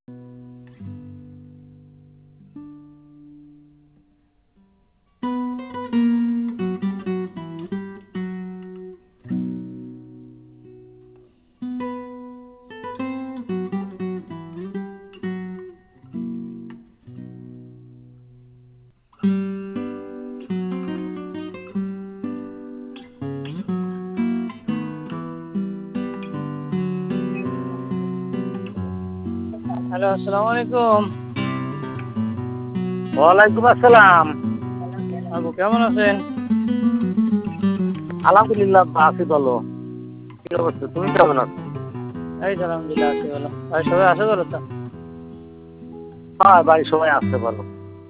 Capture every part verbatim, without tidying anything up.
Hello, আসসালামু আলাইকুম। ওয়ালাইকুম আসসালাম। আবু কেমন আছেন? আলহামদুলিল্লাহ আছি ভালো। কি অবস্থা, তুমি কেমন আছো? এই তো আলহামদুলিল্লাহ আছি ভালো। ভাই সবাই আছে ভালো তো? হ্যাঁ ভাই, সবাই আসতে ভালো।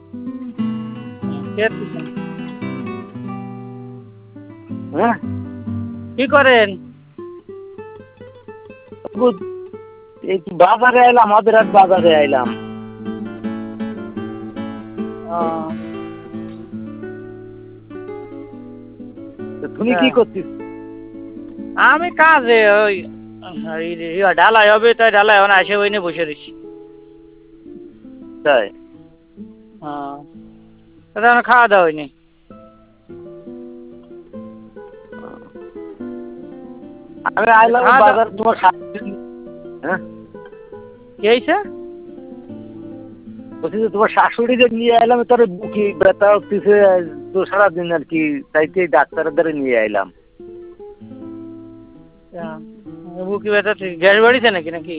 কে আছেন? হ্যাঁ, কি করেন? এই বাজারে আইলাম, আমাদের এক বাজারে আইলাম। আহ, তুমি কি করছিস? আমি কাজে ওই এই ইয়া ঢালাই হবে, তাই ঢালাই এখন আসে ওই নিয়ে বসে রয়েছি। তাই হ্যাঁ, এখন খাওয়া দাওয়া হয়নি। আমি আইলাম খাওয়া দাওয়া বাজার তোমার শাশুড়ি। হ্যাঁ, কি হয়েছে? বলছি যে তোমার শাশুড়িকে নিয়ে আইলাম, তোর বুকি ব্যথা হচ্ছে তো সারাদিন আর কি, তাইতে ডাক্তারের দ্বারা নিয়ে আইলাম। বুকি ব্যথা ঠিক গ্যাস বাড়িছে নাকি নাকি?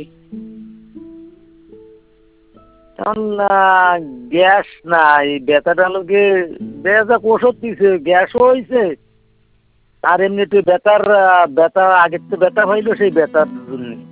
এখন গ্যাস নাই, ব্যথাটা লোকে ব্যথা ওষুধ দিছে, গ্যাসও হয়েছে। আর এমনিতে ব্যথার ব্যথা আগের তো ব্যথা হইলো সেই ব্যথার জন্য।